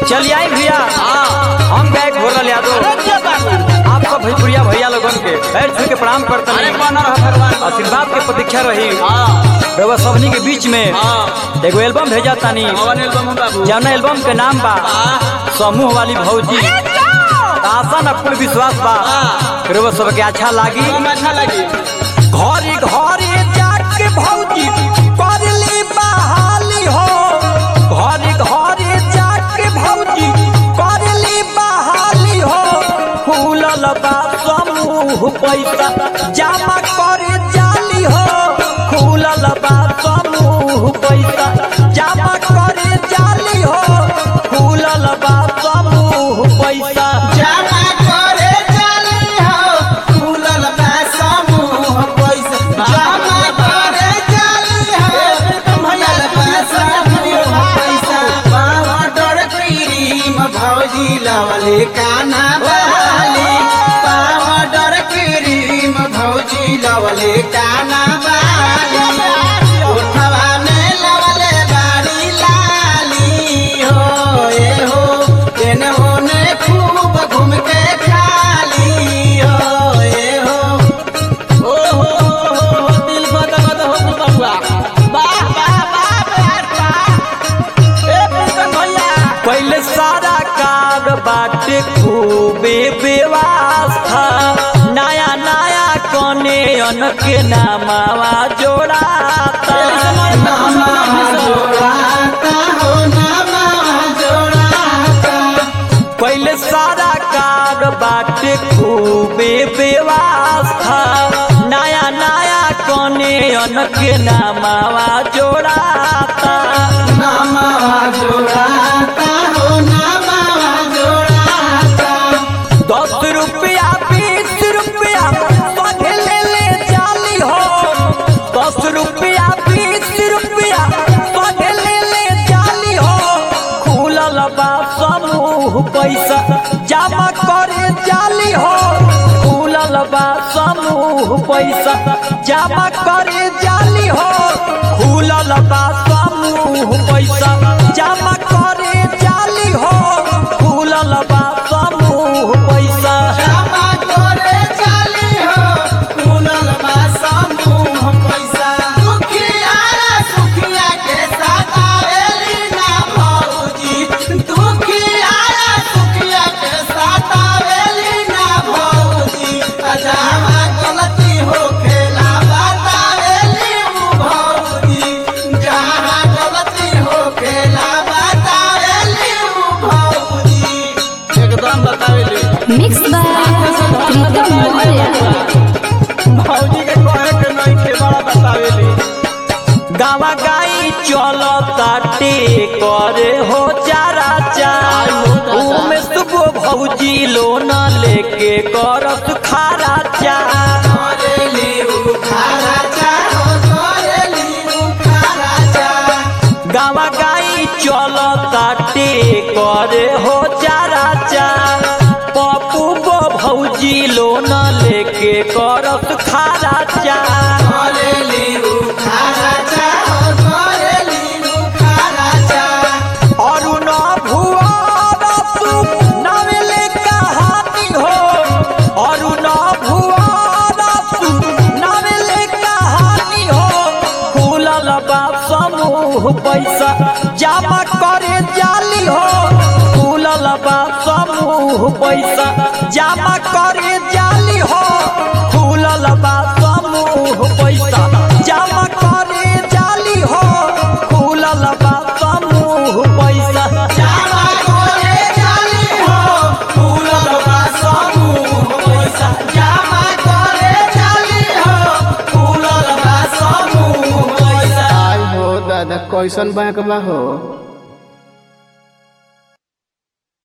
चलिए आई भैया हम गए घोरल यादव आप सब भोजपुरिया भैया लोगन के पैर छू के प्रणाम करते हैं। आशीर्वाद के प्रतीक्षा रही रउआ सबनी के बीच में एगो एल्बम भेजा तानी जौना एल्बम के नाम बा समूह वाली भौजी। आशा न पूर्ण विश्वास बा रउआ सबके अच्छा लागी। घरे घरे जाके भौजी करली बहाली हो, घरे घरे जाके भौजी करली बहाली हो। फूलल बा समूह पैसा जमा करे जाली हो, फूलल बा समूह पैसा जमा करे जाली हो, फूलल बा समूह पैसा जमा करे जाली हो, फूलल बा समूह पैसा जमा करे जाली हो, फूलल बा समूह पैसा। पाउडर क्रीम भौजी लवले काना बाली, पाउडर क्रीम भौजी लवले काना बाली। उठवा में लवले बाड़ी लाली हो, ए हो एने ओने खूब घूम के खाली हो, ए हो ओ हो दिल बदबद हो बबुआ। वाह वाह वाह वाह ए पुष्पन भैया पहले सारा कार बाटे खूबे व्यवस्था, नया नया कोने अनके नामावा जोड़ाता। नामा जोड़ाता हो, नामा जोड़ाता। पहले सारा कार बाटे खूबे व्यवस्था, नया नया कोने अनके नामावा जोड़ाता। नामा जोड़ाता हो, नामा जोड़ाता। 10 रुपया 20 रुपया पढ़े ले जाली हो, 10 रुपया 20 रुपया पढ़े ले जाली हो। खुलल बा समूह पैसा जमा करे जाली हो, खुलल बा समूह पैसा जमा करे जाली हो, खुलल बा समूह पैसा जमा करे जाली हो, खुलल बा समूह पैसा। जमा करे जाली हो, फूलल बा समूह पैसा। दुखिया सुखिया के साथ आवेली ना भौजी, दुखिया सुखिया के साथ आवेली ना भौजी। जहाँ गलती होखेला बतावेली उ भौजी, जहाँ गलती होखेला बतावेली उ भौजी। एकदम बतावेली मिक्स बाय प्रीतम मौर्य। भौजी के कहे के नहीं के बड़ा बतावेली। गावा गाई चलो ताटे करे हो चारा चार, में सुबह भौजी लोन लेके करत खारा चार। करेली उ खारा चाहो, करेली उ खारा चाह। गावा गाई चलो ताटे करे हो चारा चार, पप्पू बो भौजी लोन लेके करत खारा चार। करेली उ खारा चाहो, करेली उ खारा चाह। और न भुआ रसू नवेले कहानी हो, और न भुआ रसू नवेले कहानी हो। खुलल बा समूह पैसा जमा करे जाली हो, खुलल बा समूह पैसा जमा करे जाली हो, खुलल बा समूह पैसा जमा करे जाली हो, खुलल बा समूह पैसा। जमा करे जाली हो, फूलल बा समूह पैसा। जमा करे जाली हो, फूलल बा समूह पैसा। आई हो दादा कैसन बैंक बा हो।